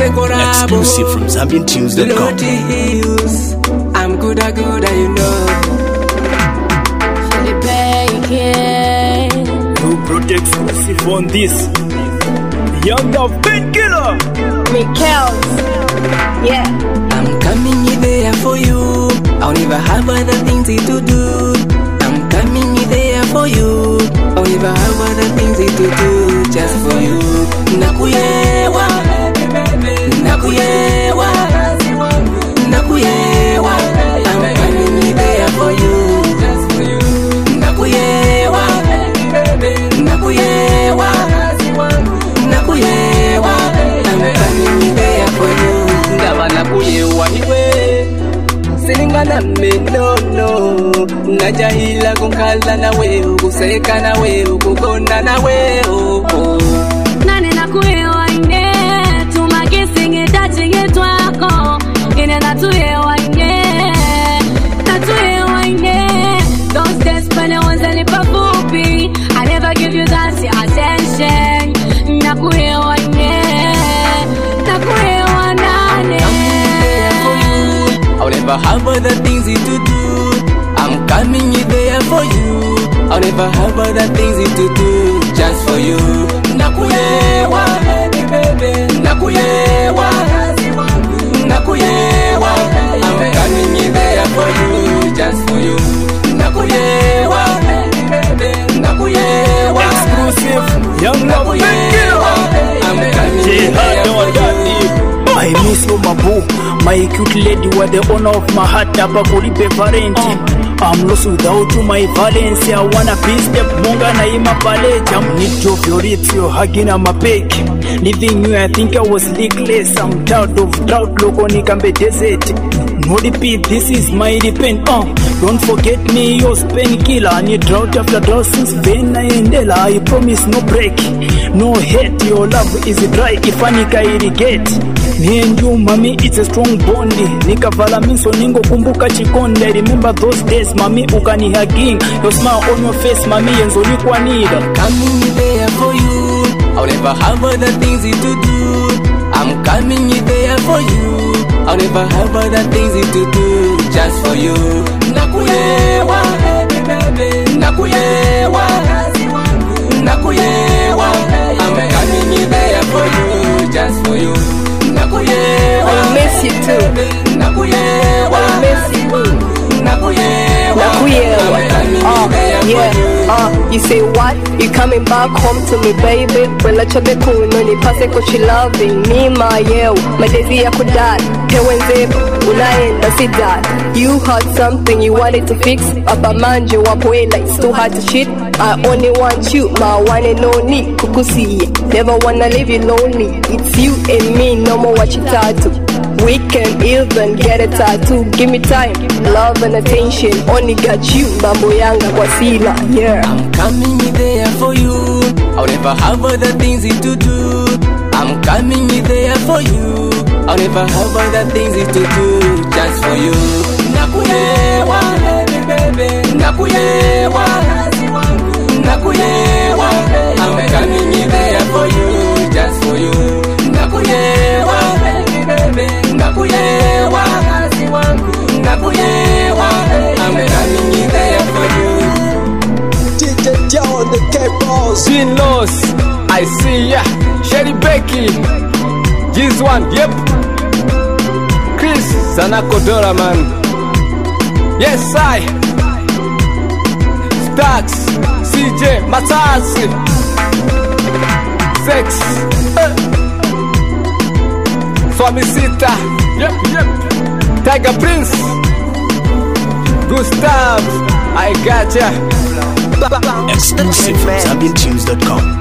Exclusive from ZambianTunes.com. I'm good, you know. Who protect exclusive on this? Young Dove Painkiller. Mikels. Yeah. I'm coming there for you. I'll never have other things to do. I'm coming there for you. I'll never have other things to do. Just for you. Nakuyewa. Nakuyewa. Nakuyewa. I'm coming there for you. Just for you. Nakuyewa. Nakuyewa. Nakuyewa. I'm coming there for you. Ndaba nakuyewa iwe. Silingana menono. Najahila kunkala na wewe. Kuseka na wewe. Kukona na wewe. Nane nakuyewa ine. Tumakisingi tachingi twako. Ine natuyewa ine. Natuyewa ine. Those days when I was a little poopy, I never give you that attention. Nakuyewa ine. Nakuyewa nane. I'll never have other things to do. I'm coming there for you. I'll never have other things to do. Just for you. Nakuyewa. Nakuyewa. Nakuyewa. I'm coming there for you. Just for you. Nakuyewa. Nakuyewa. Exclusive Young Dove Painkiller. I'm coming there for you. I miss you, my boo. My cute lady, you are the honor of my heart. Abakuripe Valenti. I'm lost without you, my Valencia. I wanna be step monga na ima palette. I'm need of your lips, your hugging on my back. Leaving you, I think I was legless. I'm tired of drought, loco nikambe desert. No repeat, this is my repent. Don't forget me, your painkiller. I need drought after drought since Ben Naendela. I promise no break, no hate. Your love is dry, if I nika irrigate. Me and you, mommy, it's a strong bond. Nikavala minso ningo kumbuka chikonde. I remember those days, mommy, ukani hugging. Your smile on your face, mommy, yenzo nikwa nida. Coming there for you. I'll never have other things to do. I'm coming there for you. I'll never have other things to do. Just for you. Nakuyewa. Nakuyewa. Nakuyewa. I'm coming there for you. Just for you. Nakuyewa. I miss you too. Nakuyewa. I miss you too. Nakuyewa. Yeah. You say what? You coming back home to me, baby? Well, I chop the cool, no ni pase ko she loving me, my yo. My daisy ya kudad. Hewenze, unaenda si that. You had something you wanted to fix. Upper manje wapoela, it's too hard to shit. I only want you, my one and only. Kukusi, never wanna leave you lonely. It's you and me, no more what you tattoo. We can even get a tattoo. Give me time, love and attention. Only got you, Bambo Yanga Wasila. Yeah. I'm coming there for you. I'll never have other things to do. I'm coming there for you. I'll never have other things to do. Just for you. Nakuyewa. Nakuyewa. Nakuyewa. I'm coming there for you. Just for you. Nakuyewa. Nakuyewa. Nakuyewa. I'm coming there for you. On the K-Balls. Gene Loss, I see ya. Sherry Becky, G1, yep. Chris Zanakodora, man. Yes, I. Stax, CJ, Matasi. Sex. Swamisita, yep. Tiger Prince. Gustav, I gotcha. Exclusive from ZambianTunes.com.